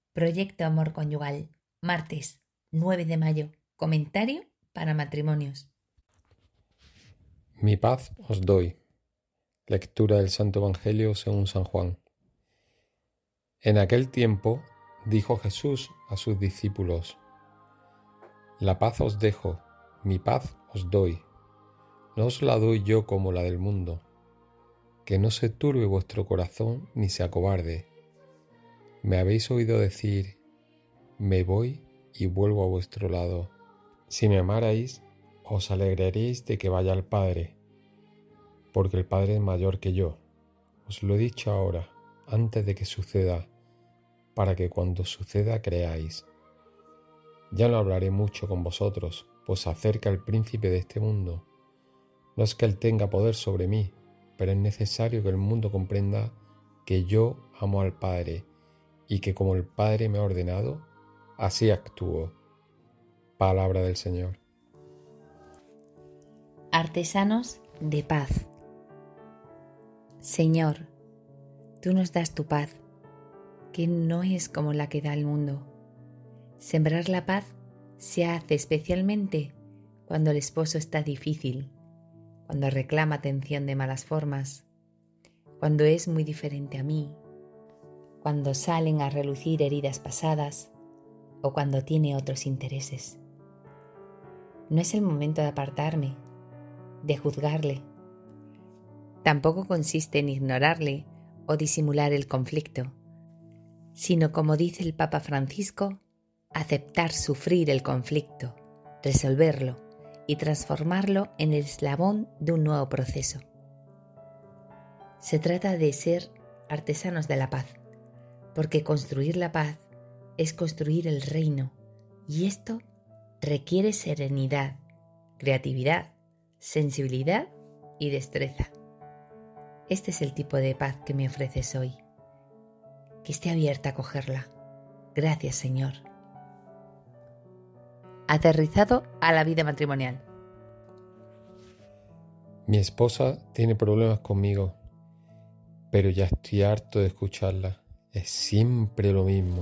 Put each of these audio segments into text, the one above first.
Proyecto Amor Conyugal, martes 9 de mayo. Comentario para matrimonios. Mi paz os doy. Lectura del Santo Evangelio según San Juan. En aquel tiempo dijo Jesús a sus discípulos: La paz os dejo, mi paz os doy. No os la doy yo como la del mundo. Que no se turbe vuestro corazón ni se acobarde. Me habéis oído decir: me voy y vuelvo a vuestro lado. Si me amarais, os alegraréis de que vaya al Padre, porque el Padre es mayor que yo. Os lo he dicho ahora, antes de que suceda, para que cuando suceda creáis. Ya no hablaré mucho con vosotros, pues se acerca el príncipe de este mundo. No es que él tenga poder sobre mí, pero es necesario que el mundo comprenda que yo amo al Padre y que como el Padre me ha ordenado, así actúo. Palabra del Señor. Artesanos de paz. Señor, tú nos das tu paz, que no es como la que da el mundo. Sembrar la paz se hace especialmente cuando el esposo está difícil, cuando reclama atención de malas formas, cuando es muy diferente a mí, cuando salen a relucir heridas pasadas o cuando tiene otros intereses. No es el momento de apartarme, de juzgarle. Tampoco consiste en ignorarle o disimular el conflicto, sino, como dice el Papa Francisco, aceptar sufrir el conflicto, resolverlo y transformarlo en el eslabón de un nuevo proceso. Se trata de ser artesanos de la paz, porque construir la paz es construir el reino, y esto requiere serenidad, creatividad, sensibilidad y destreza. Este es el tipo de paz que me ofreces hoy. Que esté abierta a cogerla. Gracias, Señor. Aterrizado a la vida matrimonial. Mi esposa tiene problemas conmigo, pero ya estoy harto de escucharla. Es siempre lo mismo.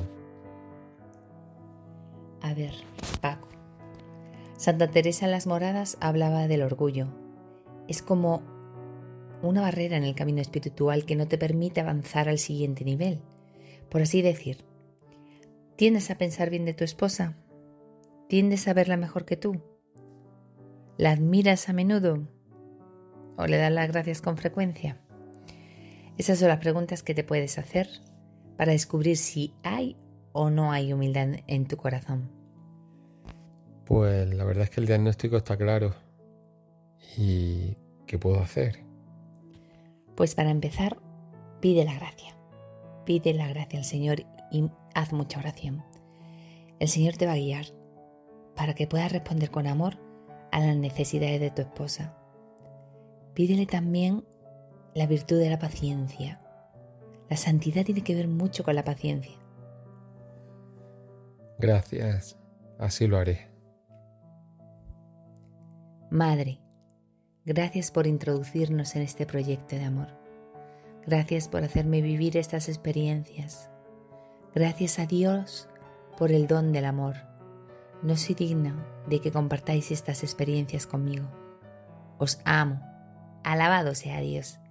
A ver, Paco. Santa Teresa en las Moradas hablaba del orgullo. Es como una barrera en el camino espiritual que no te permite avanzar al siguiente nivel. Por así decir, ¿tiendes a pensar bien de tu esposa? ¿Tiendes a verla mejor que tú? ¿La admiras a menudo? ¿O le das las gracias con frecuencia? Esas son las preguntas que te puedes hacer para descubrir si hay o no hay humildad en tu corazón. Pues la verdad es que el diagnóstico está claro. ¿Y qué puedo hacer? Pues para empezar, pide la gracia. Pide la gracia al Señor y haz mucha oración. El Señor te va a guiar para que puedas responder con amor a las necesidades de tu esposa. Pídele también la virtud de la paciencia. La santidad tiene que ver mucho con la paciencia. Gracias, así lo haré. Madre, gracias por introducirnos en este proyecto de amor. Gracias por hacerme vivir estas experiencias. Gracias a Dios por el don del amor. No soy digna de que compartáis estas experiencias conmigo. Os amo. Alabado sea Dios.